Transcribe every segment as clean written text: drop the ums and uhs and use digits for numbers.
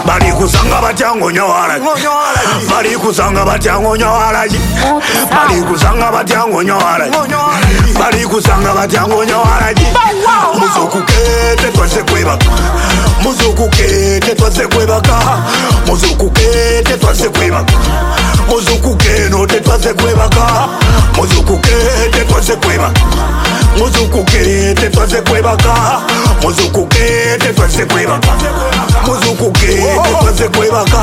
bali kusanga batyango nyawala bali kusanga batyango nyawala bali kusanga batyango nyawala bali kusanga batyango nyawala muzukukete twaze kwebaka muzukukete twaze kwebaka muzukukete twaze kwebaka muzukukeno tetwaze kwebaka muzukukete twaze kwebaka muzukukete twaze kwebaka muzukukete twaze kwebaka muzukukete twaze kwebaka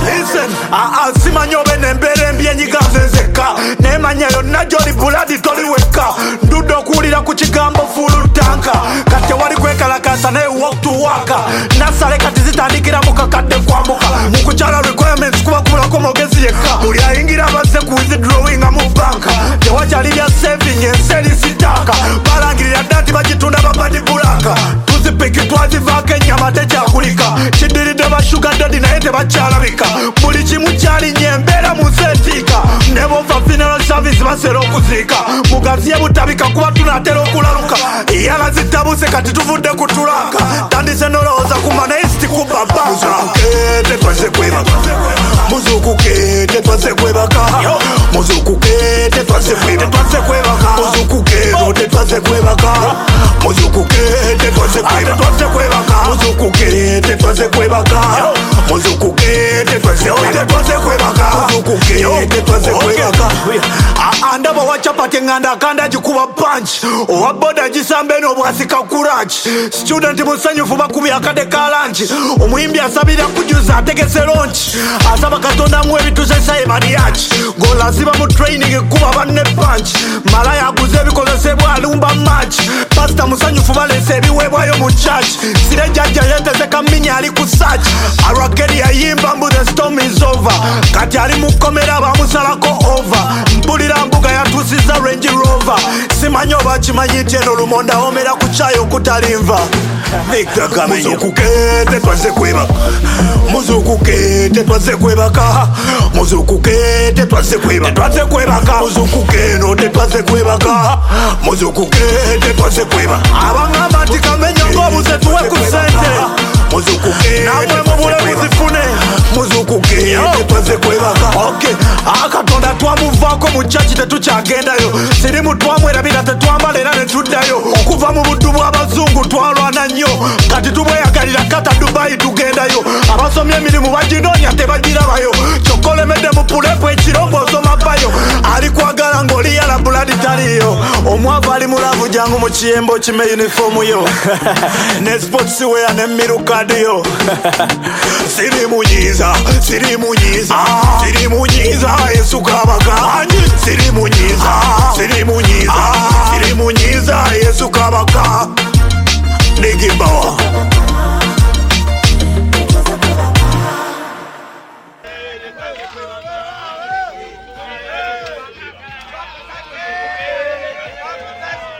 simanyo benembere mbyenyiganzezeka nemanyayo najoli buladi toliweka ndudo kulira ku kigambo fulu tanka kati wali kwekalakasa naye walk to waka nasale kati zitandikira mukakadde kwambuka mukukyala requirements kuba kubulako mogezi yekka buli ayingira baze ku withdrawinga mu banka tewakyali bya saving enseri sitaka balangirira dati bagitunda babadi bulaka tuzipiki twazivaako ennyama tekyakulika kidiridde bashuga dadi naye tebakyalabika buli kimu kyalinnya embeera muzeetiika ne bova funeral service basera okuziika mugaziye butabika kuba tunatera okulaluka yala zitabuse kati tuvudde kutulaka tandise nolowooza kuma naye sitikuba banka muzukukete twaze kwebaka muzukukete twaze kwebaka muzukukete twaze kwebaka muzukukeno tetwaze kwebaka muzukukete twaze kwebaka muzukukete twaze kwebaka muzukukete twaze kwebaka muzukukete twaze kwebaka andaba wa chapati nganda kanda jikuba punch owa boda jisambe no bwasika kurachi student musanyufu bakubi akade kalanchi omuyimbi asabira kujuza ategese launch asaba katonda mwe bituze sai mariachi gola ziba mu training kuba banne punch malaya aguze bikozesebwa alumba match pastor musanyufu balese biwebwayo mu church sire jajja yeteze kaminya ali ku search arakeri ayimba mbu the storm is over kati ali mukomera bamusalako over mbulira mbuga yatusiza Range Rover simanyo bakimanyi tyeno lumonda omera ku kyayo kutalimva Victor Kamenyo muzukukete twaze kwebaka muzukukete twaze kwebaka muzukukete twaze kwebaka muzukukeno tetwaze kwebaka muzukukete twaze kwebaka abangamba nti Kamenyo ngobuze tuwe ku sente muzukukete namwe mubule muzifune muzukukete twaze kwebaka okay akatonda twamuvaako mu chachi tetukyagendayo sirimu twamwerabira tetwambala era netuddayo okuva mu buddu bw'abazungu twalwana nnyo kati tubweyagalira kata Dubai tugendayo abasomye emirimu baginoonya tebagirabayo kyokka olemedde mu pulepu ekirongoozo mabayo ali kwagala ng'oliyala buladi taliyo omwavu ali mulavu jangu mu kiyembo kime yunifoomu yo ne sports wear ne mirukadiyo sirimunyiza Yesu kabaka sirimunyiza Yesu kabaka Nigimbawa